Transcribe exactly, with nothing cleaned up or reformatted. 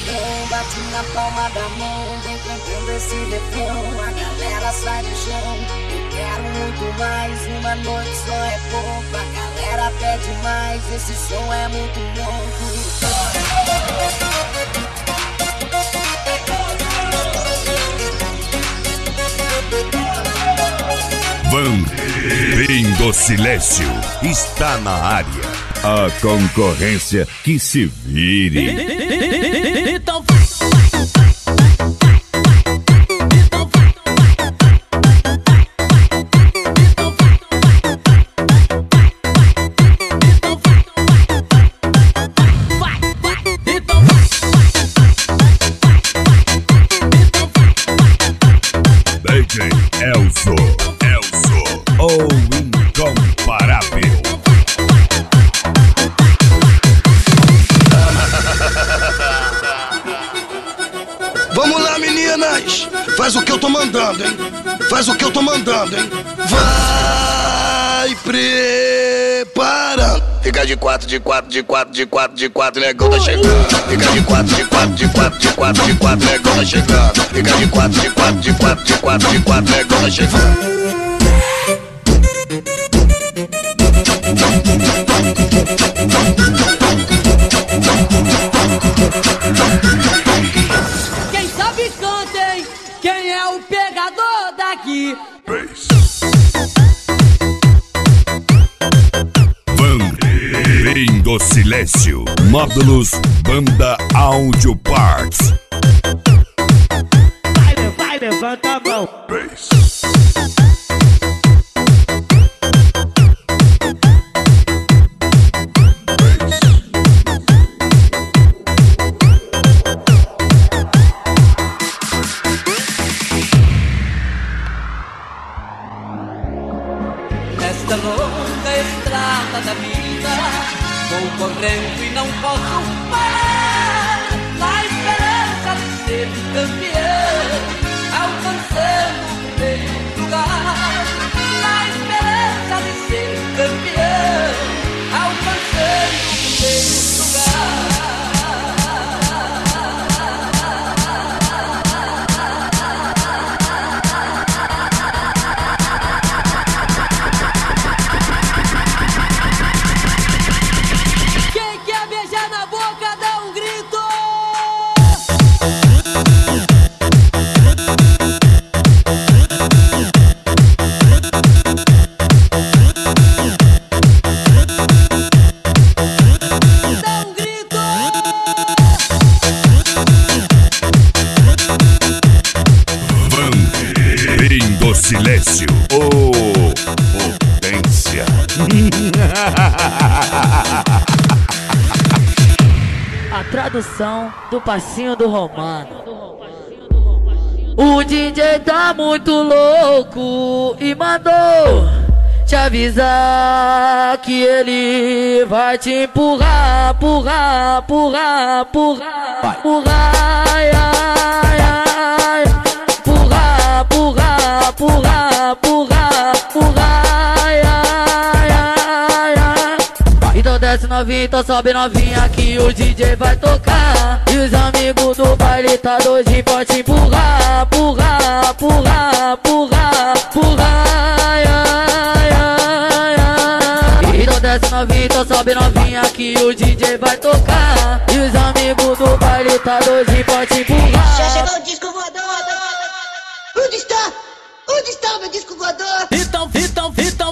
vem, bate na palma da mão, vem cantando esse refrão, a galera sai do chão. Eu quero muito mais, uma noite só é pouco, a galera pede mais, esse som é muito louco. Vem do Silêncio está na área. A concorrência que se vire. Então D J Elzo, Elzo, o incomparável. Vamos lá, meninas! Faz o que eu tô mandando, hein? Faz o que eu tô mandando, hein? Vai preparando. Fica de quatro, de quatro, de quatro, de quatro, de quatro, negão tá chegando. Fica de quatro, de quatro, de quatro, de quatro, de quatro, negão tá chegando. Fica de quatro, de quatro, de quatro, de quatro, de quatro, negão tá chegando. quem sabe cantem, quem é o pegador daqui? Vem do Silêncio, módulos Banda Audio Parts. Vai, vai, levanta a mão. Nesta longa estrada da vida, vou correndo e não posso parar, na esperança de ser campeão, alcançando o primeiro lugar. Na esperança de ser campeão, alcançando o primeiro lugar. Silêncio, oh, potência. A tradução do passinho do Romano. O D J tá muito louco e mandou te avisar que ele vai te empurrar, empurrar, empurrar, empurrar, empurrar, ai, ai, ai, empurrar, empurrar, empurrar, empurrar, empurrar, ai, ai, ai, ai. Então desce novinha, então sobe novinha que o D J vai tocar. E os amigos do baile tá doidinho, pode empurrar, empurrar, empurrar, empurrar, empurrar, ai, ai, ai, ai. Então desce novinha, então sobe novinha que o D J vai tocar. E os amigos do baile tá doidinho, pode empurrar. Já chegou o disco voador. Onde está? Onde está o meu disco voador? Então, então, então